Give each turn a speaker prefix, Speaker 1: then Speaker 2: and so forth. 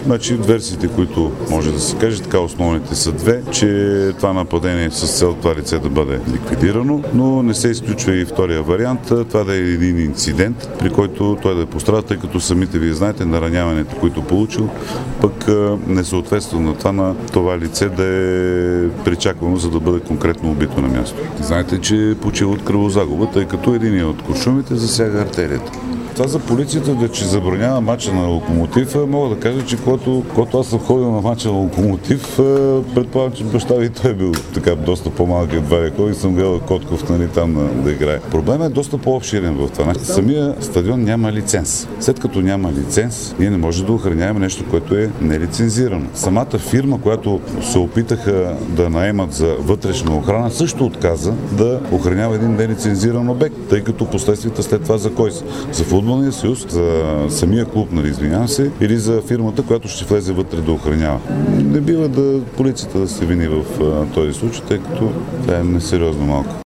Speaker 1: Значи версиите, които може да се каже, така основните са две, че това нападение с цел това лице да бъде ликвидирано, но не се изключва и втория вариант, това да е един инцидент, при който той да е пострадал, тъй като самите вие знаете, нараняването, които получил, пък не съответства на това лице да е причаквано, за да бъде конкретно убито на място. Знаете, че е почил от кръвозагуба, тъй като един от куршумите засяга артерията. Това за полицията да че забранява мача на Локомотив, мога да кажа, че когато аз съм ходил на мача на Локомотив, предполагам, че баща ви той е бил така доста по-малък едва леко и съм гледал Котков там да играе. Проблемът е доста по-обширен в това. Самия стадион няма лиценз. След като няма лиценз, ние не можем да охраняваме нещо, което е нелицензирано. Самата фирма, която се опитаха да наемат за вътрешна охрана, също отказа да охранява един нелицензиран обект, тъй като последствията след това за кой са? За Футболния съюз, за самия клуб, извинявам се, или за фирмата, която ще влезе вътре да охранява. Не бива полицията да се вини в този случай, тъй като това е несериозно малко.